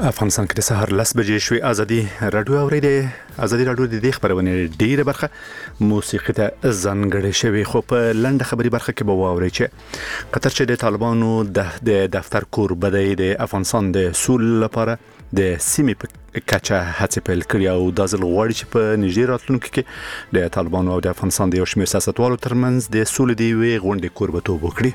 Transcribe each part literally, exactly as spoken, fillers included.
افغانستان کې د سهار لس بجې شوې. ازادي رادیو اورېدې ازادي رادیو د دې خبرونه ډیره برخه موسیقي ته ځانګړې شوی، خو په لنډه خبري برخه کې به واوري چې قطر چې د طالبانو د دفتر کوربه دی د افغانستان د سول لپاره د سیمې په کچه هڅې پیل کړې او د ځل غوړي چې په نږدې راتلونکي کې د طالبانو او د افغانستان د یو شمېر سیاستوالو ترمنځ د سول دی وی غونډې کوربتوب وکړي.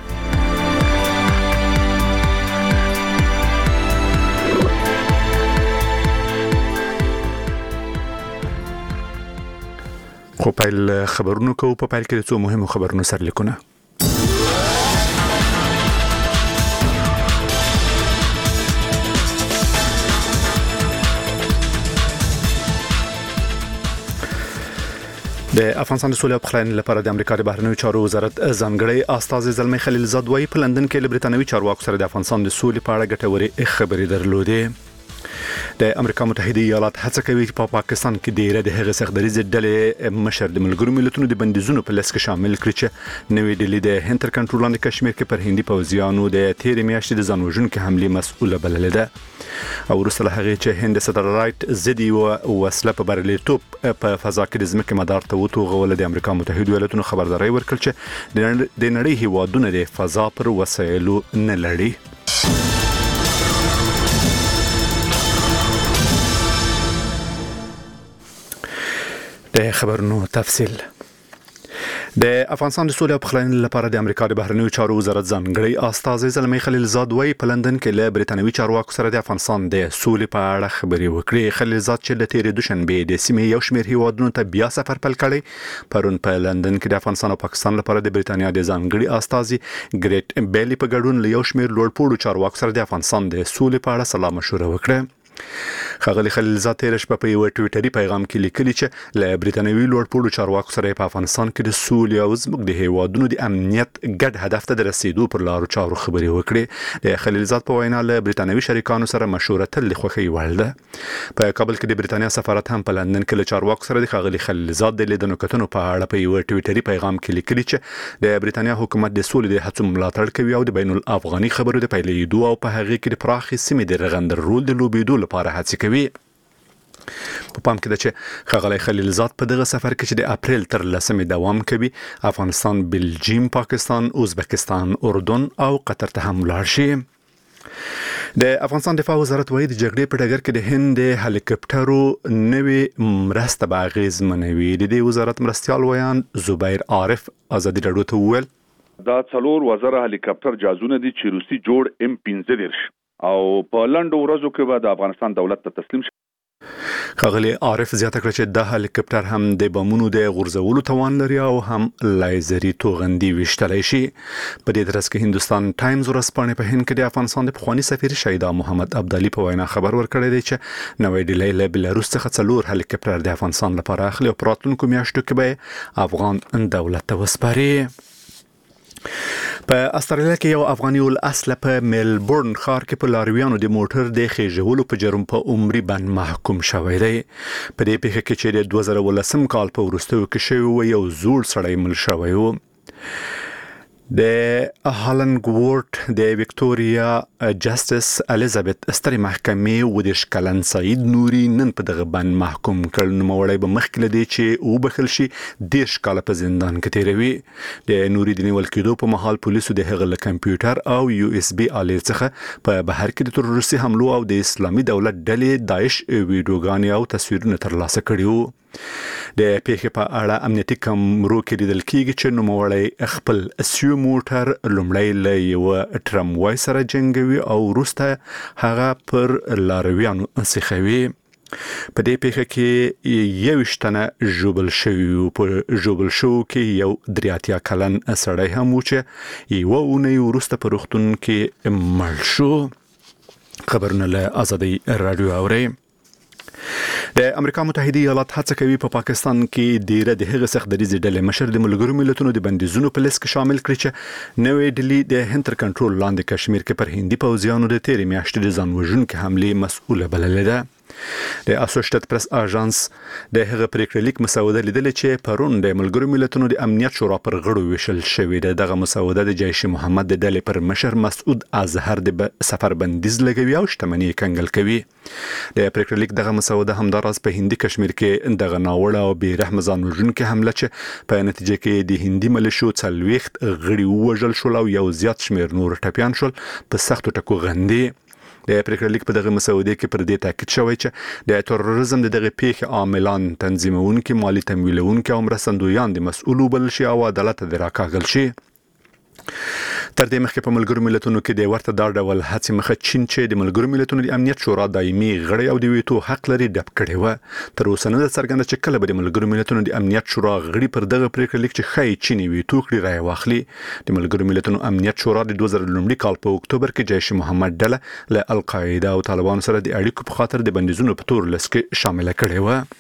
خو پیل خبرونو کو په پیل کې څو مهمو خبرونو سره لیکونه. د افغانستان د سولې او پخلاینې لپاره د امریکا د بهرنیو چارو وزارت ځانګړی استازی زلمی خلیلزاد وايي په لندن کې له بریتانوي چارواکو سره د افغانستان د سولې په اړه ګټورې خبرې درلودې. د امریکا متحده ایالات هڅه کوي چې په پا پاکستان کې ډیره د هغه سختدریزې ډلې مشر د ملګرو ملتونو د بندیزونو په لست کې شامل کړي چې نوې ډلې د هند تر کنټرول لاندې کشمیر کې پر هندي پوځیانو د تیرې میاشتې د ځانوژونکو حملې مسؤله بللې ده او وروسته له هغه چې هند سټلایټ زدي او وسله په بریالیتوب په فضا کې د ځمکې مدار ته وټوغول د امریکا متحده ایالاتونو خبرداري ورکړه چې د نړۍ هیوادونه د فضا پر وسایلو نه لري. د خبرونو تفصیل. د افغانستان د سولې او پخلاینې لپاره د امریکا د بهرنیو چارو وزارت ځانګړی استازی زلمی خلیلزاد وايي په لندن کې له بریتانوي چارواکو سره د افغانستان د سولې په اړه خبرې وکړي. خلیلزاد چې د تیرې دوشنبه د سیمې یو شمېر هیوادونو ته بیا سفر پیل کړی، پرون په لندن کې د افغانستان او پاکستان لپاره د بریتانیا د ځانګړي استازي ګریټ بیلی په ګډون له یو شمېر لوړپوړو چارواکو سره د افغانستان د سولې په اړه سلا مشوره وکړه. ښاغلي خلیلزاد تیر شپه په یو ټویټري پیغام کې لیکلي چې له بریتانوي لوړپوړو چارواکو سره په افغانستان کې د سولې او زموږ د هیوادونو د امنیت ګډ هدف ته د رسیدو پر لارو چارو خبرې وکړي. د خلیلزاد په وینا له بریتانوي شریکانو سره مشوره تل د خوښۍ وړ ده. په کابل کې د بریتانیا سفارت هم په لندن کې له چارواکو سره د ښاغلي خلیلزاد د لیدنو کتنو په اړه په یو ټویټري پیغام کې لیکلي چې د بریتانیا حکومت د سولې د هڅو ملاتړ کوي او د بین الافغاني خبرو د پیلېدو او په هغه کې د پراخې سیمې د رغندر رول د لوبېدو لپاره هڅې کوي. په پام کې ده چې ښاغلی خلیلزاد په دغه سفر کې چې د اپریل تر لسمې دوام کوي افغانستان، بلجیم، پاکستان، ازبکستان، اردن او قطر ته هم لاړ شي. د افغانستان دفاع وزارت وايي د جګړې په ډګر کې د هند د هلیکاپټرو نوې مرسته به اغیزمنوي. د دې وزارت مرستیال ویان زبیر عارف ازادي رادیو ته وویل دا څلور وزره هلیکاپټر جازونه دي چې روسي جوړ ام پنځه دېرش او په لنډو ورځو کې به د افغانستان دولت ته تسلیم شي. ښاغلي عارف زیاته کړه چې د هلیکاپټر هم د بمونو د غورځولو توان لري او هم لیزري توغندي وشتلای شي. په دې ترڅ کې هندوستان ټایمز ورځپاڼې په هند کې د افغانستان د پخوانی سفیر شهیدا محمد عبدالي په وینا خبر ورکړی دی چې نوې ډلې له بلاروس څخه څلور هلیکاپټر د افغانستان لپاره اخلي او په راتلونکو میاشتو کې به افغان دولت ته وسپاري. په استرالیا کې یو افغاني ول اصله په ملبورن ښار کې په لارویانو د موټر د خېژولو په جرم په عمري بند محکوم شوی دی. په دې پیښه کې چې د دوه زره ولسم کال په وروستیو کې شوی و یو زوړ سړی مړ شوی و. د هالنګورټ د وکټوريا جسټس الیزابت ستري محکمې و د شکلن سعید نوري نن په دغه بند محکوم کړ. نو وړي به مخکې لدی چې او بخل شي د شکاله په زندان کې تیروي. د نوري د نیول کېدو په محل پولیسو د هغه له کمپیوټر او یو اس بي آلې څخه په بهر کې د تروریستي حملو او د اسلامي دولت ډلې داعش ویډیوګانې او تصویرونه ترلاسه کړي وو. د پیښې په اړه امنیتي کمرو کې لیدل کېږي چې نوموړی خپل سیو موټر لومړی له یو ټراموای سره جنګوي او وروسته هغه پر لارویانو سیخوي. په دې پیښه کې یو شتنه ژوبل شوی په ژوبل شو کې یو دریاتیا کلن سړی هم و چې یو اونۍ وروسته په روغتون کې مړ شو. خبرونه له ازادي رادیو اوري. د امریکا متحده ایالات هڅه کوي په پا پاکستان کې ډیره د هغه سختدریزې ډلې مشر د ملګرو ملتونو د بندیزونو په لیست کې شامل کړي چې نوې ډلې د هند تر کنټرول لاندې کشمیر کې پر هندي پوځیانو د تیرې میاشتې د ځانوژونکو حملې مسؤله بللې ده. د اسوسییټډ پریس اژانس د هغه پریکړه لیک مسوده لیدل چې پرون د ملګرو ملتونو د امنیت شورا پر غړو ویشل شوې ده. دغه مسوده د جیش محمد د ډلې پر مشر مسعود اظهر د سفر بندیز لګوي او شتمنۍ کنګل کوي. د پریکړه لیک دغه مسوده همداراز په هندي کشمیر کې دغه ناوړه او بې رحم ځان وژونکې حمله چې په نتیجه کې د هندي ملیشو څلوېښت غړي ووژل شول او یو زیات شمېر نور ټپیان شول په سختو ټکو غندي. د پریکړه لیک په دغه مسودې کې پر دې تاکید شوی چې د تروریزم د دغه پیښې عاملان تنظیمونکي، مالی تمویلونکي او مرستندویان د مسؤل وبلل شي او عدالت ته راکاږل شي. تر دې مخکې په ملګرو ملتونو کې د ورته دا ډول هڅې مخه چین چې د ملګرو ملتونو د امنیت شورا دایمي غړی او د ویټو حق لري ډب کړی و. تر اوسه نه ده څرګنده چې کله به د ملګرو ملتونو د امنیت شورا غړي پر دغه پریکړه لیک چې ښایي چین ویټو کړي رایه واخلي. د ملګرو ملتونو امنیت شورا د دوه زره لومړي کال په اکتوبر کې جیش محمد ډله له القاعده او طالبانو سره د اړیکو په خاطر د بندیزونو په تور لست کې شامل کړي و.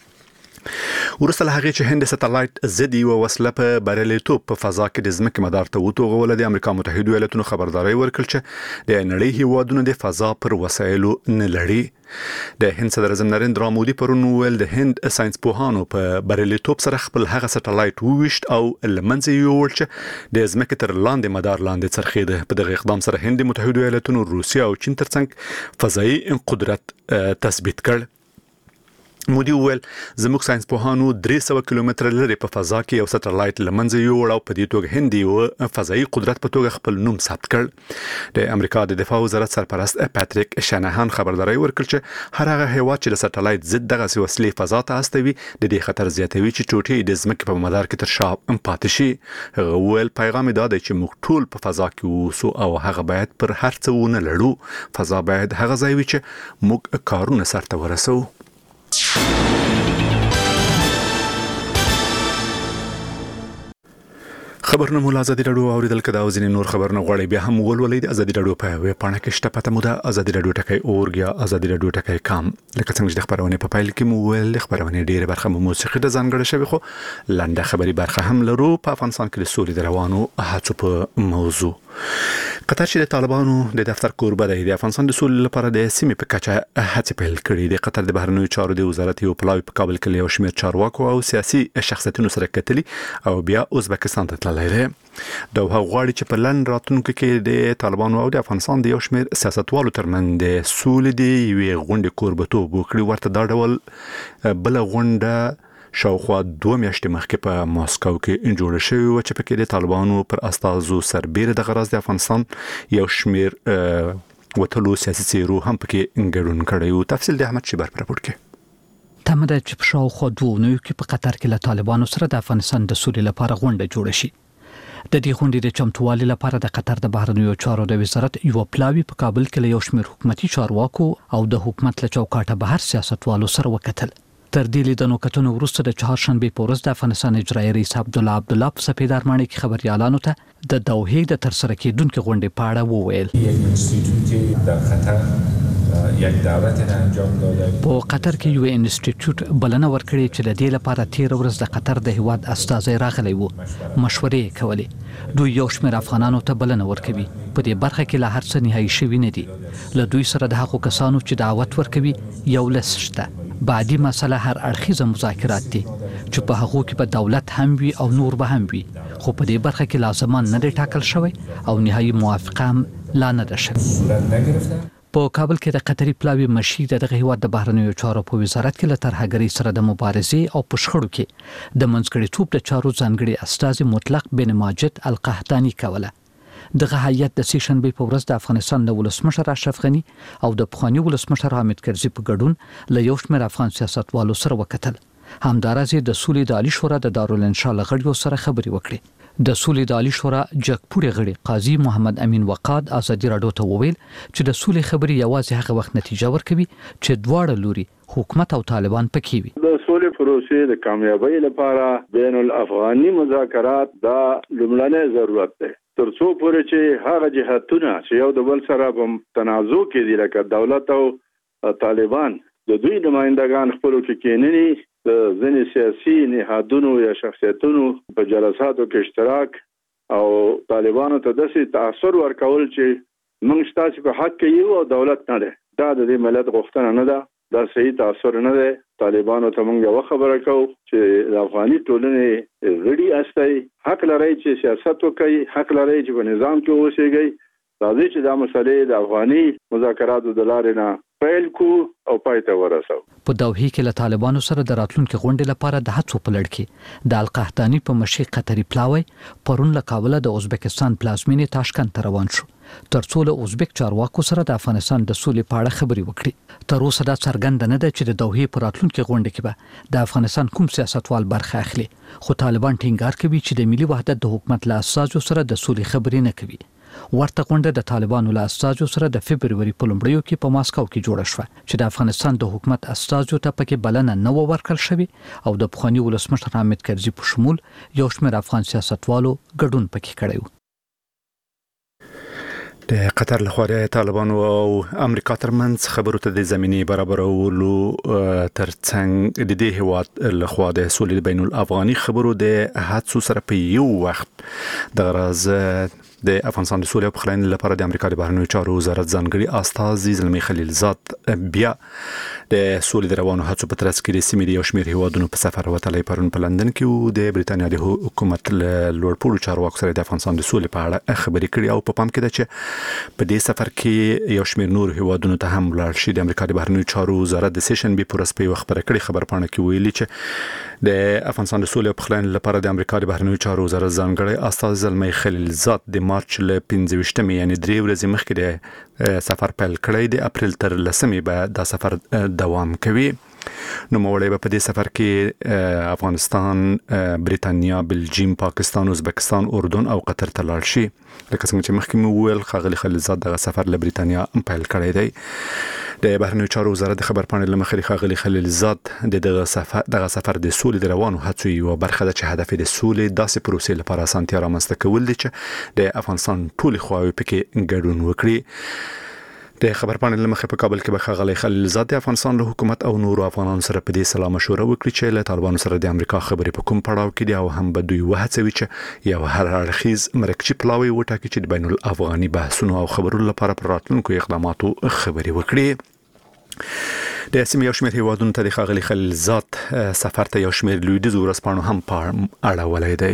ورسته له هغې چې هند سټلایټ ضد یوه وسله په بریالیتوب په فضا کې د ځمکې مدار ته وتوغوله، د امریکا متحده ایالاتونو خبرداری ورکړ چې د نړۍ هیوادونه د فضا پر وسایلو نه لري. د هند صدر اعظم نریندرا مودي پرون وویل د هند ساينس پوهانو په بریالیتوب سره خپل هغه سټلایټ وویشت او لمنځه یووړ چې د ځمکې تر لاندې مدار لاندې څرخیده. په دغه اقدام سره هند د متحده ایالاتونو، روسیه او چین ترڅنګ فضایي قدرت تثبیت کړ. مودي وویل زموږ ساينس پوهانو درې سوه کیلومتر لري په فضا کې یو سټلایټ لمنځه یووړ او په دې توګه هند یو فضایي قدرت په توګه خپل نوم ثبت کړ. د امریکا د دفاع وزارت سرپرست پاتریک شانهان خبرداری ورکړ چې هر هغه هیواد چې د سټلایټ ضد دغه وسلې فضا ته استوي د دې خطر زیاتوي چې ټوټې د ځمکې په مدار کې تر شا پاتې شي. هغه وویل پیغام دا دی چې موږ ټول په فضا کې اوسو او هغه باید پر هر څه ونه لړو. فضا باید هغه ځای وي چې موږ کارونه سرته ورسوو. خبرونه مو ازادي رادیو اوریدل کدا او ځینې نور خبرونه غواړي بیا هم ولولئ د ازادي رادیو په ویب پاڼه کې شته پته مو ده ازادي رادیو ټکی اورګ یا ازادي رادیو ټکی کام. لکه څنګه چې د خبرونه په پایل کې مو ویل خبرونه ډیره برخه مو موسیقي د ځانګړې شوی خو لنډه خبري برخه هم لرو. په افغانستان کې د سولې د روانو هڅو په موضوع قطر چې د طالبانو د دفتر کوربه دی د افغانستان د سولې لپاره د سیمې په کچه هڅې پیل کړې. د قطر د بهرنیو چارو د وزارت یو پلاوی په کابل کې یو شمېر چارواکو او سیاسي شخصیتونو سره کتلي او بیا ازبکستان ته تللی دی. دوه غواړي چې په لن راتلونکو کې د طالبانو او د افغانستان د یو شمېر سیاستوالو ترمنځ د سولې د یوې غونډې کوربتوب وکړي. ورته دا ډول بل غونډه شاوخوا دوه میاشتې مخکې په ماسکو کې جوړه شوې وه چې پکې د طالبانو پر استازو سربیره د غرض د افغانستان یو شمېر وتلو سیاسي څیرو هم پکې ګډون کړی و. تفصیل د احمد شیبر پر راپور کې تمه ده چې په شاوخوا دوه اونیو کې په قطر کې له طالبانو سره د افغانستان د سولې لپاره غونډه جوړه شي. د دې غونډې د چمتووالي لپاره د قطر د بهرنیو چارو د وزارت یو پلاوی په کابل کې له یو شمېر حکومتي چارواکو او د حکومت له چوکاټه بهر سیاستوالو سره وکتل. تر دې لیدنو کتنو وروسته د چهارشنبه په ورځ د افغانستان اجرایي رئیس عبدالله عبدالله په سپید ارماني کې خبريالانو ته د دوحې د ترسره کېدونکو غونډې په اړه وویل. یک انسټیټیوټ در قطر یک دعوت انجام داده. په قطر کې یو انسټیټیوټ بلنه ورکړې چې د دې لپاره تیر ورځ د قطر د هیواد استازي راغلي وو، مشورې کولې. دوی یو شمېر افغانانو ته بلنه ورکوي. په دې برخه کې لا هر څه نهایي شوي نه دي. له دوی سره د هغو کسانو چې دعوت ورکوي یو لس شته. بعدي مسله هر اړخیزه مذاکرات دي چې په هغو کې به دولت هم وي او نور به هم وي، خو په دې برخه کې لازمان نه دی ټاکل شوی او نهایي موافقه هم لا نه ده شوې. په کابل کې د قطري پلاوی مشي د دغه هیواد د بهرنیو چارو په وزارت کې له ترهګرۍ سره د مبارزې او په شخړو کې د منځګړیتوب د چارو ځانګړي استازي مطلق بن ماجد القحطاني کوله. دغه هیئت د سې شنبې په ورځ د افغانستان د ولسمشر اشرف غني او د پخوانی ولسمشر حامد کرزي په ګډون له یو شمېر افغان سیاستوالو سره وکتل. همدارس د سولې د عالی شورا د دارالانشا غړیو سره خبرې وکړې. د سولې د عالی شورا جګپوړي غړي قاضي محمد امین وقاد ازادي رادیو ته وویل چې د سولې خبرې یوازې هغه وخت نتیجه ورکوي چې دواړه لوري حکومت او طالبان پکې وي. د سولې پروسې د کامیابی لپاره بین الافغاني مذاکرات دا لومړنی ضرورت دی. ترڅو پورې چې هغه جهاتونه چې یو د بل سره په تنازع کې دي لکه دولت او طالبان د دوی نمائندگان خپلو کې کېنني د ځینې سیاسي نهادونو یا شخصیتونو په جلساتو کې اشتراک او طالبانو ته داسې تاثر ورکول چې موږ ستاسو په حق کې یو او دولت نه ده. دا د دې ملت غوښتنه نه ده. دا صحیح تاثیر نه دی. طالبانو ته موږ یو خبره کوو چې د افغاني ټولنې غړي استای حق لري چې سیاست وکړي، حق لري چې په نظام کې اوسېږي. راځي چې دا مسلې د افغاني مذاکراتو د لارې نه پیل کو او پای ته ورسو. په دوحه کې له طالبانو سره د راتلونکو غونډې لپاره د هڅو په لړ کې د القحطاني په مشي قطري پلاوی پرون له کابل د ازبکستان پلازمینې تاشکند ته روان شو ترڅو له ازبک چارواکو سره د افغانستان د سولې په اړه خبرې وکړي. تر اوسه دا څرګنده نه ده چې د دوحه په راتلونکو غونډې کې به د افغانستان کوم سیاستوال برخه اخلي، خو طالبان ټینګار کوي چې د ملي وحدت د حکومت له اساسو سره د سولې خبرې نه کوي. ورته غونډه د طالبانو له اساسو سره د فبرवरी په لومړیو کې په ماسکو کې جوړه شوه چې د افغانستان د حکومت اساسو ته پکې بلنه نه ورکړل شوی او د پخوانی ولسمشر حامد کرزي په شمول یو شمېر افغان سیاستوالو ګډون پکې کړی و. د قطر له خوا د طالبانو او امریکا ترمنځ خبرو ته د زمینی برابرولو ترڅنګ د دې هیواد له خوا د سولې بین الافغاني خبرو د هڅو سره په یو وخت د غرض د افغانستان د سولې او پخلاینې لپاره د امریکا د بهرنیو چارو وزارت ځانګړي استازي زلمی خلیلزاد بیا د سولې د روانو هڅو په ترڅ کې د سیمې یو شمېر هیوادونو په سفر وتلی پرون په لندن کې او د بریتانیا د حکومت لوړپوړو چارواکو سره د افغانستان د سولې په اړه خبرې کړې او په پام کې ده چې په دې سفر کې یو شمېر نور هیوادونو ته هم ولاړ شي. د امریکا د بهرنیو چارو وزارت د سیشن بي پر اسپي خبره کړې خبر پاڼه کې ویلي چې د افغانستان د سولې او پخلاینې لپاره د امریکا د بهرنیو چارو وزارت ځانګړي استازي زلمی خلیلزاد د مارچ له پنځه ویشتمې یعنی درې ورځې مخکې د سفر پیل کړی د اپریل تر لسمې به دا سفر دوام کوي. نو موړی په دې سفر کې افغانستان، بریتانیا، بلجیم، پاکستان، ازبکستان، اردن او قطر ته لاړ شي. لکه څنګه چې مخکې مو ویل ښاغلي خلیلزاد دغه سفر له بریتانیا پیل کړی دی. د بهرنیو چارو وزارت د خبر پاڼې له مخې ښاغلي خلیلزاد د دغه سفر دغه سفر د سولې د روانو هڅو یوه برخه ده چې هدف د سولې داسې پروسې لپاره اسانتیا رامنځته کول دي چې د افغانستان ټولې خواوې پکې ګډون وکړي. د خبر پاڼې له مخې په کابل کې به ښاغلی خلیلزاد د افغانستان له حکومت او نورو افغانانو سره په دې سلا مشوره وکړي چې له طالبانو سره د امریکا خبرې په کوم پړاو کې دي او هم به دوی وهڅوي چې یو هر اړخیز مرکزي پلاوی وټاکي چې د بین الافغاني بحثونو او خبرو لپاره پر راتلونکو اقداماتو خبرې وکړي. د سیمې یو شمېر هیوادونو ته د ښاغلي خلیلزاد سفر ته یو شمېر لویدیځو ورځپاڼو هم اړولی دی.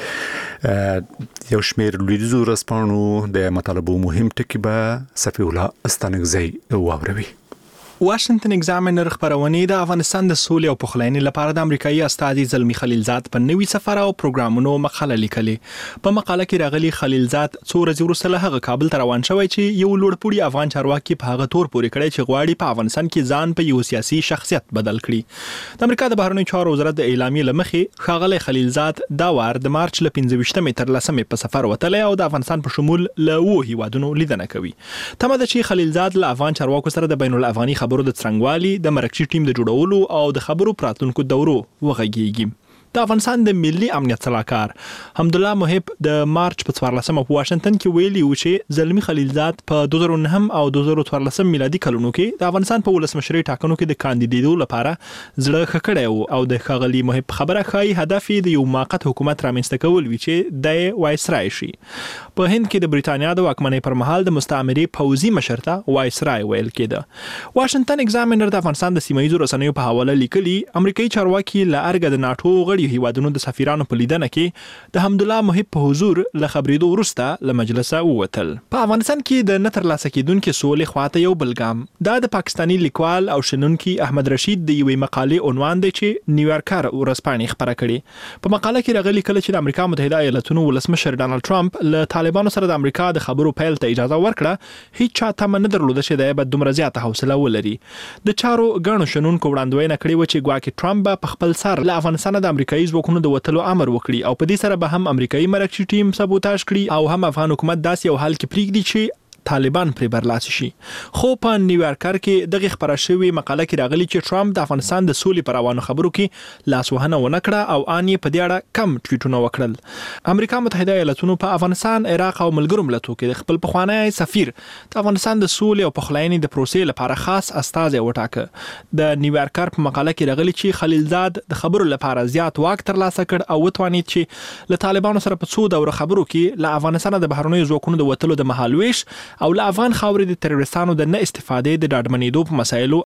یو شمېر لویدیځو ورځپاڼو د مطالبو مهم ټکي به صفي الله استانکزی واوروي. واشنگټن ایگزامینر خبرونه د افغانستان د سولې او پخلاینې لپاره د امریکایي استازي زلمی خلیلزاد په نوي سفر او پروګرامونو مقاله لیکلې. په مقاله کې راغلي خلیلزاد څو ورځې وروسته له هغه کابل ته روان شوی چې یو لوړپوړي افغان چارواکي په هغه تور پورې کړی چې غواړي په افغانستان کې ځان په یو سیاسي شخصیت بدل کړي. د امریکا د بهرنیو چارو وزارت د اعلامیې له مخې ښاغلی خلیلزاد دا وار د مارچ له پنځه ویشتمې تر لسمې په سفر وتلی او د افغانستان په شمول له اوو هیوادونو لیدنه کوي. تمه ده چې خلیلزاد له افغان چارواکو سره د بین الافغاني خبرو د څرنګوالي د مرکزي ټیم د جوړولو او د خبرو پراتلونکو دورو وغږیږي. د افغانستان د ملي امنیت صلاحکار حمدالله محب د مارچ په څوارلسمه په واشنگټن کې ویلي و چې زلمی خلیلزاد په دوه زره نهه او دوه زره څوارلسم میلادي کلونو کې د افغانستان په ولسمشرۍ ټاکنو کې د کاندیدېدو لپاره زړه ښه کړی و او د ښاغلي محب خبره ښایي هدف یې د یو موقت حکومت رامنځته کول وي چې د وایسرای شي. په هند کې د بریتانیا د واکمنۍ پر مهال د مستعمرې پوځي مشر ته وایسرای ویل کېده. واشنگټن ایگزامینر د افغانستان د سیمه‌ییزو رسنیو په حواله لیکلي امریکایي چارواکي له ارګه د ناټو غړي هیوادونو د سفیرانو په لیدنه کې د حمدالله محب په حضور له خبرېدو وروسته له مجلسه ووتل. په افغانستان کې د نه ترلاسه کېدونکې سولې خواته یو بل ګام دا د پاکستاني لیکوال او شنونکي احمد رشید د یوې مقالې عنوان دی چې نیویارکر ورځپاڼې خپره کړې. په مقاله کې راغلي کله چې د امریکا متحده ایالتونو ولسمشر ډانلډ ټرمپ له طالبانو سره د امریکا د خبرو پیل ته اجازه ورکړه هیڅ چا تمه نه درلوده چې دی به دومره زیاته حوصله ولري. د چارو ګڼو شنونکو وړاندوینه کړې وه چې ګواکې ټرمپ به په خپل سر له افغانستانه د امریکایي ځواکونو د وتلو امر وکړي او په دې سره به هم امریکایي مرکزي ټیم سبوتاژ کړي او هم افغان حکومت داسې یو حال کې پرېږدي چې طالبان پرې برلاسي شي. خو په نیویارکر کې دغه خبره شوې مقاله کې راغلي چې ټرمپ د افغانستان د سولې پر روانو خبرو کې لاسوهنه ونه کړه او ان یې په دې اړه کم ټویټونه وکړل. امریکا متحده ایالتونو په افغانستان، عراق او ملګرو ملتونو کې د خپل پخوانی سفیر د افغانستان د سولې او پخلاینې د پروسې لپاره خاص استازی وټاکه. د نیویارکر په مقاله کې راغلي چې خلیلزاد د خبرو لپاره زیات واک ترلاسه کړ او وتوانید چې له طالبانو سره په څو دوره خبرو کې له افغانستان د بهرنیو ځواکونو د وتلو د مهالويش او له افغان خاورې د تروریستانو د نه استفادې د ډاډمنېدو په مسایلو